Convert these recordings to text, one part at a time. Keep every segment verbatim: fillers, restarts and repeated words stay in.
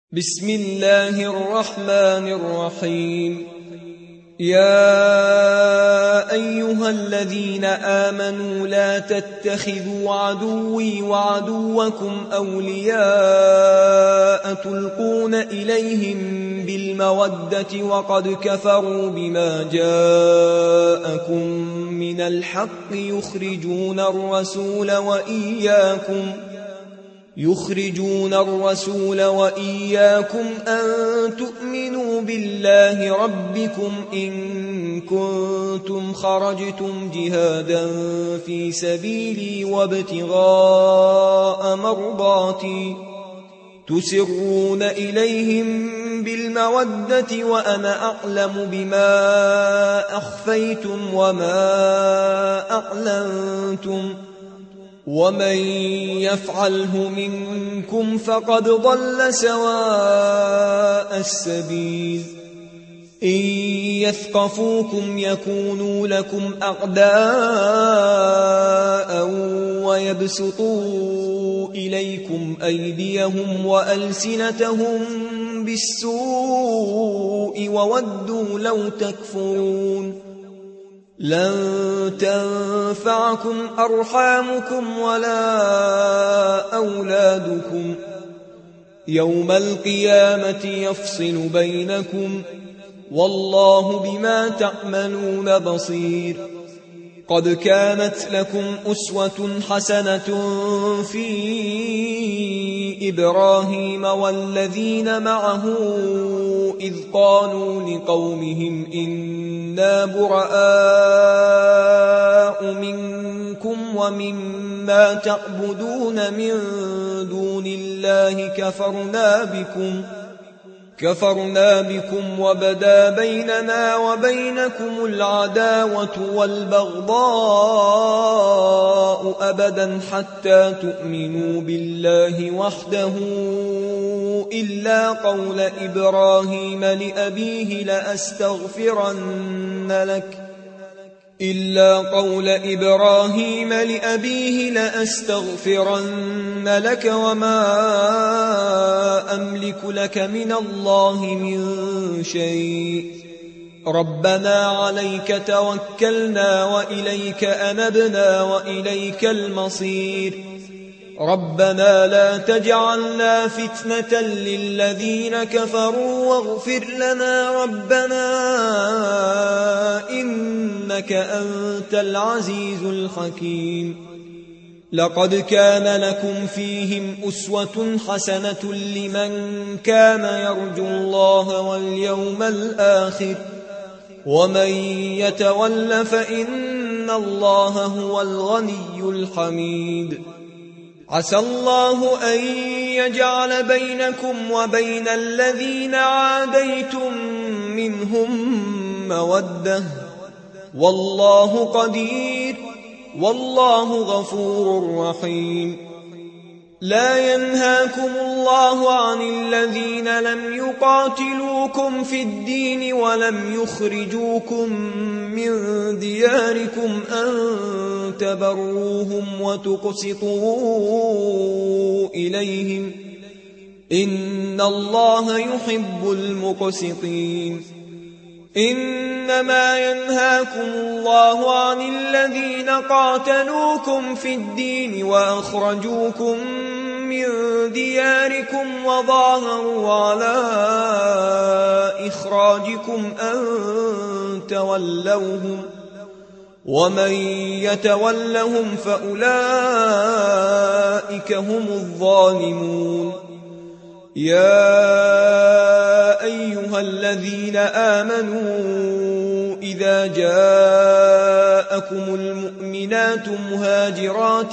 بسم الله الرحمن الرحيم. يا أيها الذين آمنوا لا تتخذوا عدوي وعدوكم أولياء تلقون إليهم بالمودة وقد كفروا بما جاءكم من الحق يخرجون الرسول وإياكم يخرجون الرسول وإياكم أن تؤمنوا بالله ربكم إن كنتم خرجتم جهادا في سبيلي وابتغاء مرضاتي تسرون إليهم بالمودة وأنا أعلم بما أخفيتم وما أعلنتم ومن يفعله منكم فقد ضل سواء السبيل. إن يثقفوكم يكونوا لكم أعداء ويبسطوا إليكم أيديهم وألسنتهم بالسوء وودوا لو تكفرون. لن تنفعكم أرحامكم ولا أولادكم يوم القيامة يفصل بينكم والله بما تعملون بصير. قد كانت لكم أسوة حسنة في إبراهيم والذين معه إذ قالوا لقومهم إنا براء منكم ومما تعبدون من دون الله كفرنا بكم كفرنا بكم وبدا بيننا وبينكم العداوة والبغضاء أبدا حتى تؤمنوا بالله وحده إلا قول إبراهيم لأبيه لأستغفرن لك إلا قول إبراهيم لأبيه لأستغفرن لك وما أملك لك من الله من شيء. ربنا عليك توكلنا وإليك أنبنا وإليك المصير. ربنا لا تجعلنا فتنة للذين كفروا واغفر لنا ربنا إنك أنت العزيز الحكيم. لقد كان لكم فيهم أسوة حسنة لمن كان يرجو الله واليوم الآخر ومن يتول فإن الله هو الغني الحميد. عسى الله أن يجعل بينكم وبين الذين عاديتم منهم مودة والله قدير والله غفور رحيم. لا ينهاكم الله عن الذين لم يقاتلوكم في الدين ولم يخرجوكم من دياركم أن تبروهم وتقسطوا إليهم إن الله يحب المقسطين. إنما ينهاكم الله عن الذين قاتلوكم في الدين وأخرجوكم من دياركم وظاهروا على إخراجكم أن تولوهم ومن يتولهم فأولئك هم الظالمون. يا أيها الذين آمنوا إذا جاءكم المؤمنات مهاجرات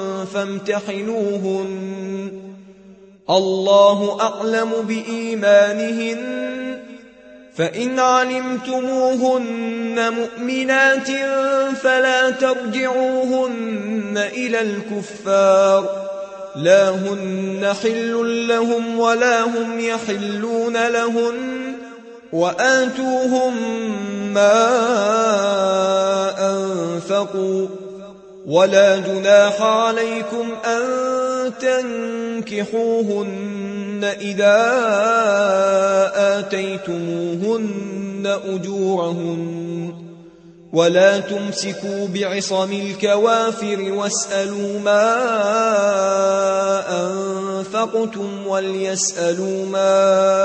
فامتحنوهن الله أعلم بإيمانهن فإن علمتموهن مؤمنات فلا ترجعوهن إلى الكفار لا هن حل لهم ولا هم يحلون لهن وآتوهم ما أنفقوا ولا جناح عليكم أن تنكحوهن إذا آتيتموهن أجورهن ولا تمسكوا بعصم الكوافر واسألوا ما أنفقتم وليسألوا ما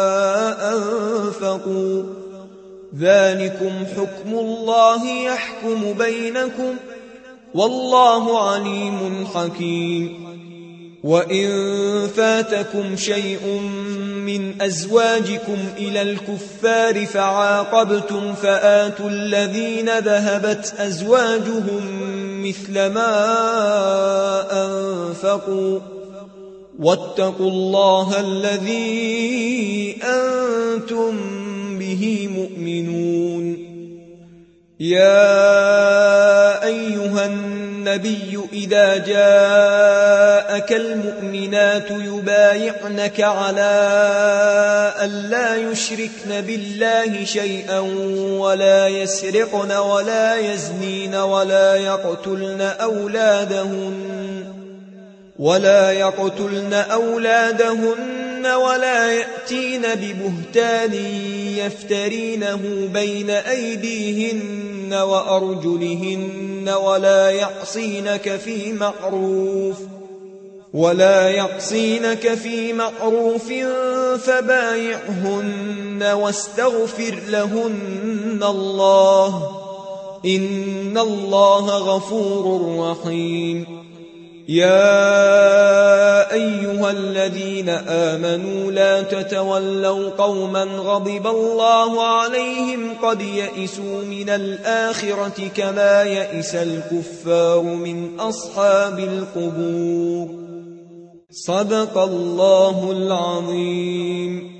أنفقوا ذلكم حكم الله يحكم بينكم والله عليم حكيم. وإن فاتكم شيء من أزواجكم إلى الكفار فعاقبتم فآتوا الذين ذهبت أزواجهم مثل ما أنفقوا واتقوا الله الذي أنتم به مؤمنون. يا أيها النبي إذا جاءك المؤمنات يبايعنك على ألا يشركن بالله شيئا ولا يسرقن ولا يزنين ولا يقتلن أولادهن ولا يقتلن أولادهن ولا يأتين ببهتان يفترينه بين أيديهن وأرجلهن ولا يعصينك في معروف ولا يعصينك في معروف فبايعهن واستغفر لهن الله إن الله غفور رحيم. يا أيها الذين آمنوا لا تتولوا قوما غضب الله عليهم قد يئسوا من الآخرة كما يئس الكفار من أصحاب القبور. صدق الله العظيم.